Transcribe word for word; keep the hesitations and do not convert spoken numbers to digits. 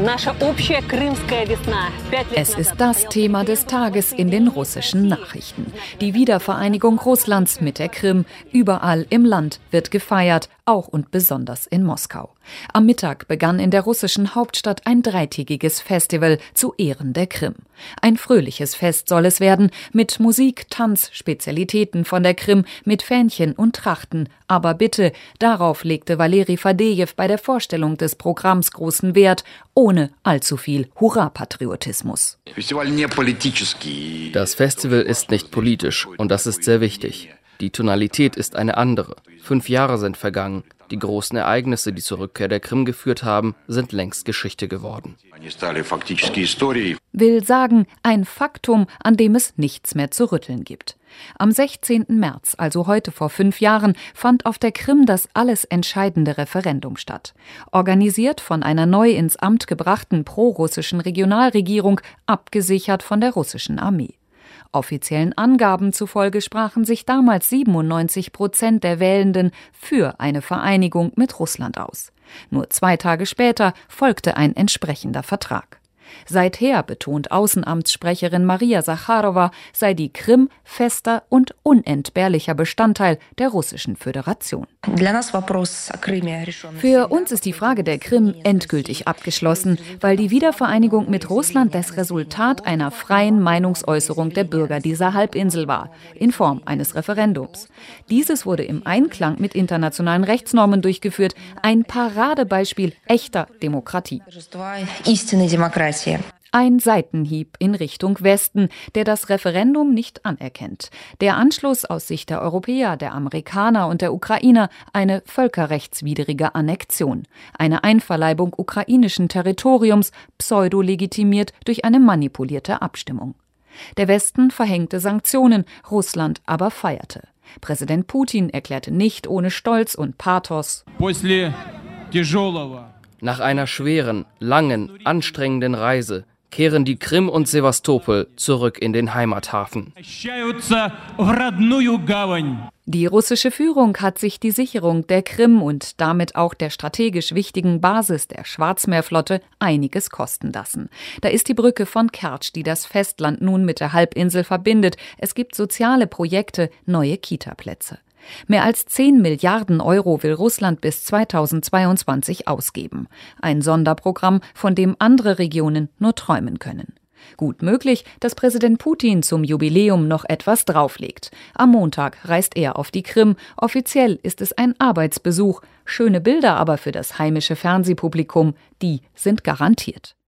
Es ist das Thema des Tages in den russischen Nachrichten. Die Wiedervereinigung Russlands mit der Krim. Überall im Land wird gefeiert, auch und besonders in Moskau. Am Mittag begann in der russischen Hauptstadt ein dreitägiges Festival zu Ehren der Krim. Ein fröhliches Fest soll es werden, mit Musik, Tanz, Spezialitäten von der Krim, mit Fähnchen und Trachten. Aber bitte, darauf legte Valeri Fadejew bei der Vorstellung des Programms großen Wert, ohne allzu viel Hurra-Patriotismus. Das Festival ist nicht politisch und das ist sehr wichtig. Die Tonalität ist eine andere. Fünf Jahre sind vergangen. Die großen Ereignisse, die zur Rückkehr der Krim geführt haben, sind längst Geschichte geworden. Will sagen, ein Faktum, an dem es nichts mehr zu rütteln gibt. Am sechzehnten März, also heute vor fünf Jahren, fand auf der Krim das alles entscheidende Referendum statt. Organisiert von einer neu ins Amt gebrachten prorussischen Regionalregierung, abgesichert von der russischen Armee. Offiziellen Angaben zufolge sprachen sich damals siebenundneunzig Prozent der Wählenden für eine Vereinigung mit Russland aus. Nur zwei Tage später folgte ein entsprechender Vertrag. Seither, betont Außenamtssprecherin Maria Sacharowa, sei die Krim fester und unentbehrlicher Bestandteil der Russischen Föderation. Für uns ist die Frage der Krim endgültig abgeschlossen, weil die Wiedervereinigung mit Russland das Resultat einer freien Meinungsäußerung der Bürger dieser Halbinsel war, in Form eines Referendums. Dieses wurde im Einklang mit internationalen Rechtsnormen durchgeführt, ein Paradebeispiel echter Demokratie. Ein Seitenhieb in Richtung Westen, der das Referendum nicht anerkennt. Der Anschluss aus Sicht der Europäer, der Amerikaner und der Ukrainer eine völkerrechtswidrige Annexion. Eine Einverleibung ukrainischen Territoriums, pseudo-legitimiert durch eine manipulierte Abstimmung. Der Westen verhängte Sanktionen, Russland aber feierte. Präsident Putin erklärte nicht ohne Stolz und Pathos: Nach einer schweren, langen, anstrengenden Reise kehren die Krim und Sewastopol zurück in den Heimathafen. Die russische Führung hat sich die Sicherung der Krim und damit auch der strategisch wichtigen Basis der Schwarzmeerflotte einiges kosten lassen. Da ist die Brücke von Kertsch, die das Festland nun mit der Halbinsel verbindet. Es gibt soziale Projekte, neue Kitaplätze. Mehr als zehn Milliarden Euro will Russland bis zweitausendzweiundzwanzig ausgeben. Ein Sonderprogramm, von dem andere Regionen nur träumen können. Gut möglich, dass Präsident Putin zum Jubiläum noch etwas drauflegt. Am Montag reist er auf die Krim. Offiziell ist es ein Arbeitsbesuch. Schöne Bilder aber für das heimische Fernsehpublikum, die sind garantiert.